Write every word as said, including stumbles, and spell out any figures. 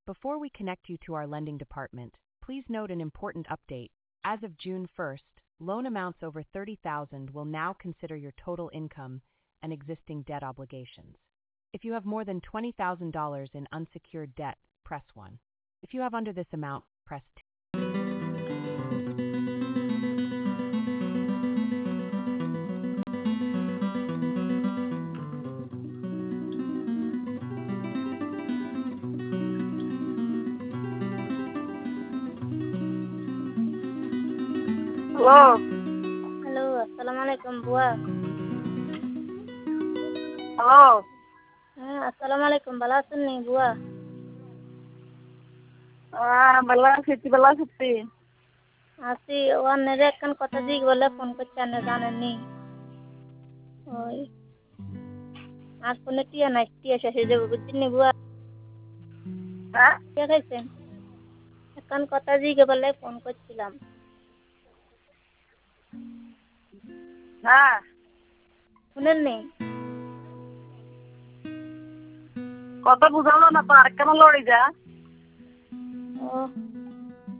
Before we connect you to our lending department, please note an important update. As of June first, loan amounts over thirty thousand dollars will now consider your total income and existing debt obligations. If you have more than twenty thousand dollars in unsecured debt, press one. If you have under this amount, press two. Hello. Hello, assalamualaikum buah. Hello. Eh, assalamualaikum bala sunni buah. Ah, bala siti bala siti. Asi wan nere kan kota jig bolle phone korche na janen ni. Oi. আর ফোনে টিয়া নাই টিয়া শেষ হয়ে যাবে বুঝছেন নি বুয়া হ্যাঁ টিয়া খাইছেন এখন কথা জিগে বলে ফোন করছিলাম হ্যাঁ শুনেন নি কথা বুঝালো না তো আর কেন লড়ি যা ও